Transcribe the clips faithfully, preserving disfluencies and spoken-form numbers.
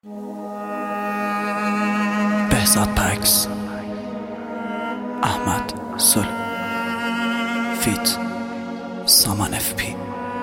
بهزاد پکس، احمد سل، فیت، سامان اف پی.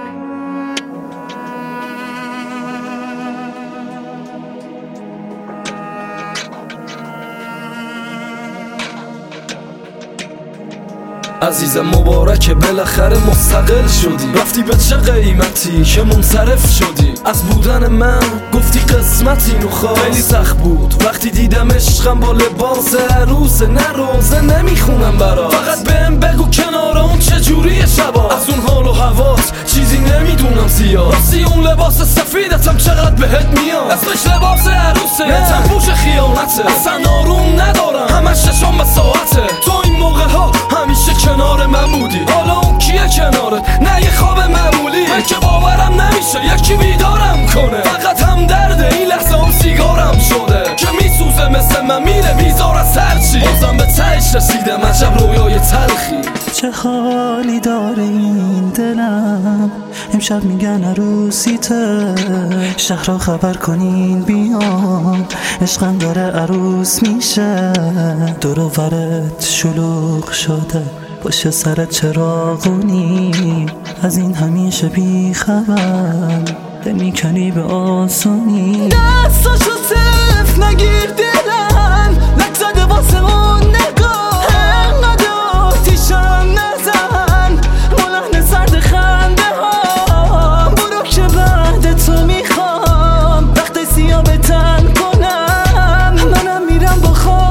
عزیزم مبارکه بالاخره مستقل شدی، رفتی به چه قیمتی که منصرف شدی. از بودن من گفتی قسمتی نخواست، خیلی سخت بود وقتی دیدم عشقم با لباس عروس. نه روزه نمیخونم برات، فقط بهم بگو کنار اون چجوری شبا. از اون حال و هواست چیزی نمیدونم زیاد، راستی اون لباس سفیدتم چقدر بهت میاد. اسمش لباس عروسه، تن پوش خیانته. اصلا آروم ندارم، همش ششم به ساعته. تو این موقع ها همیشه کنار من بودی، حالا اون کیه کنارت؟ نه یه خواب معمولی، من که باورم نمیشه یکی بیدارم کنه. فقط هم درده این لحظه اون سیگارم شده که میسوزه مثل من میره بیزار از هرچی. بازم به تهش رسیدم، عجب رویای تلخی. چه حالی داره این دلم، امشب میگن عروسیته. شهر را خبر کنین بیان، عشقم داره عروس میشه. دور و برت شلوغ شده، پشت سرت چراغونی. از این همیشه بی خبر، دل میکنی به آسونی. دستاشو صرف نگیر دلم، لک زده واسه اون نگاه. انقدر آتیشم نزن، ملحن سرد خنده ها. برو که بعد تو میخوام وقت سیاه به تن کنم. منم میرم با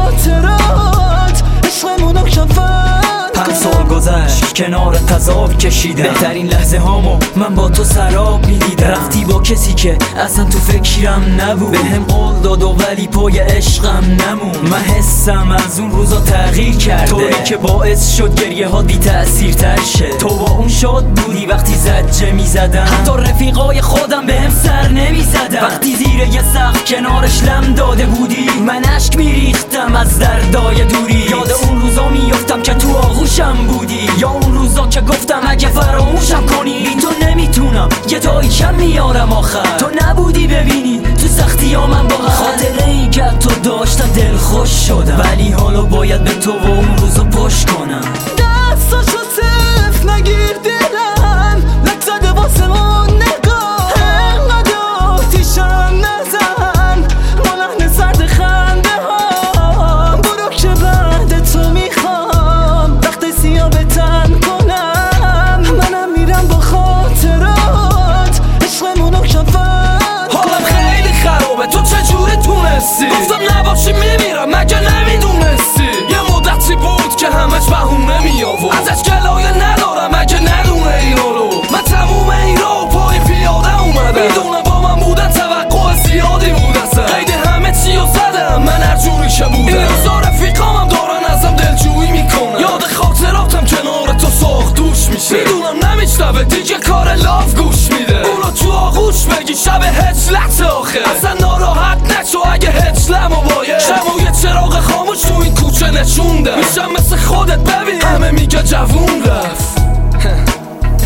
خاطرات، عشقمونو شفن. پنج سال گذشت کنار قضاو کشیدم، بهترین لحظه هامو من با تو سراب میدیدم. رفتی با کسی که اصلا تو فکرم نبود، بهم قول داد و ولی پای عشقم نمون. من حسم از اون روزا تغییر کرده، طوری که باعث شد گریه ها بی تأثیر تر شه. تو با اون شاد بودی وقتی زجه میزدم، حتی رفیقای خودم بهم سر نمیزدم. وقتی زیر یه سقف کنارش لم داده بودی، من اشک میریختم از دردای دوری. یاد اون روزا میافتم که تو آغوشم بودی، یا اون روزا که گفتم اگه فراموشم کنی. بی تو نمیتونم یه تایی کم میارم آخر، تو نبودی ببینی تو سختی ها من با هر خاطره ای که تو داشتم دل خوش شدم. ولی حالا باید به تو و اون روزا پشت کنم. دستاشو صرف نگیر دلم، لک زده واسه اون نگاه. انقدر آتیشم نزن، ملحن سرد خنده ها. برو که بعد تو میخوام وقت سیاه به تن کنم. منم میرم با خاطرات، عشقمونو شفن. حالم خیلی خرابه، تو چجوری تونستی؟ گفتم نباشی میمیرم مگه نمیدونستی؟ یه مدتی بود که همش بهونه میآورد، ازش گلایه ندارم اگه ندونه اینو رو. من تموم این رو پای پیاده اومدم، میدونه با من بودن توقع زیادی بود. اصلا قید همه چی رو زدم من هر جوری که بودم. این روزا رفیقامم دارن ازم دلجویی میکنن، یاد خاطراتم کنار تو ساخت دوش میشه. میدونم نمیشنوه دیگه کار لاف گوش میده، اونو تو آغوش بگی شب هجلت آخه. اصلا ناراحت نشو اگه هجلمو باید، شمو یه چراغ خاموش تو این کوچه نشونده. میشم مثل خودت ببین، همه میگن جوون رفت،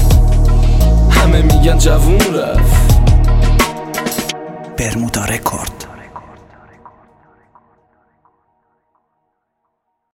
همه میگن جوون رفت. برمودا رکورد.